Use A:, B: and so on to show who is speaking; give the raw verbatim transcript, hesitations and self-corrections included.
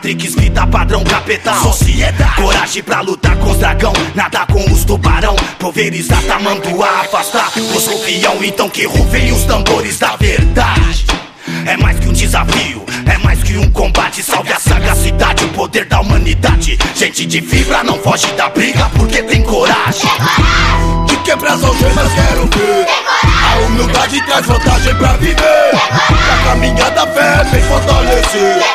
A: Matrix, vida padrão capital. Sociedade, coragem pra lutar com os dragão, nada com os tubarão. Pulverizar, tamanduá, afastar os rufião. Então que rufem os tambores da verdade. É mais que um desafio, é mais que um combate. Salve a sagacidade, o poder da humanidade. Gente de fibra não foge da briga porque tem coragem.
B: De quebrar as algemas quero ver. A humildade traz vantagem pra viver. A caminhada fé vem fortalecer.